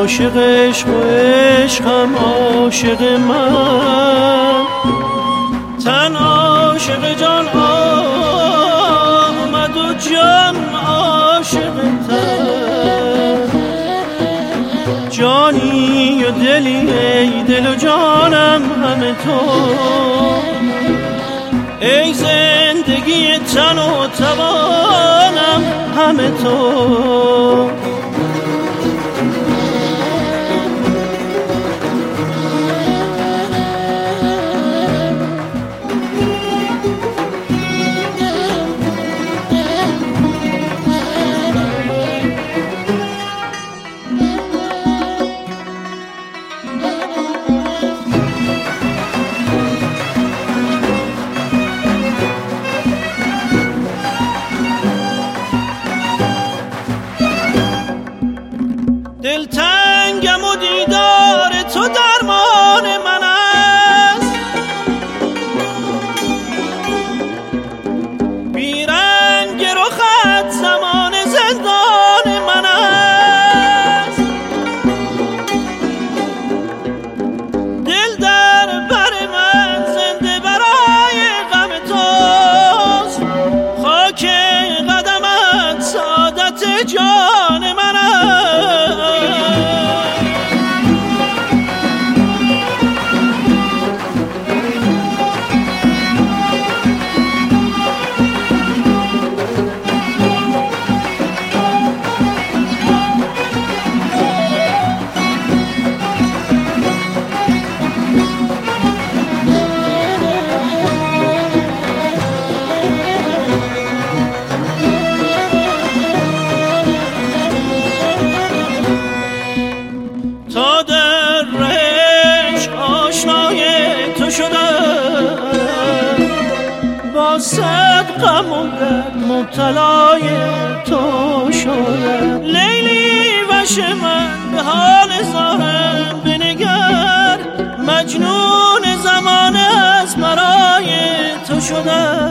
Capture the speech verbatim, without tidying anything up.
عاشق عشق و عشقم عاشق من، تن عاشق جان آمد و جان عاشق تن. جانی و دلی ای دل و جانم همه تو، ای زندگی تن و توانم همه تو. دلتنگم و دیدار تو درمان من است، بیرنگ رخت زمان زندان من است. دل در بر من زنده برای غم توست، خاک قدمت سعادت جان من است. تا در رهش آشنای تو شدم، با صد غم و درد مبتلای تو شدم. لیلی وش من به حال زارم بنگر، مجنون زمانه از برای تو شدم.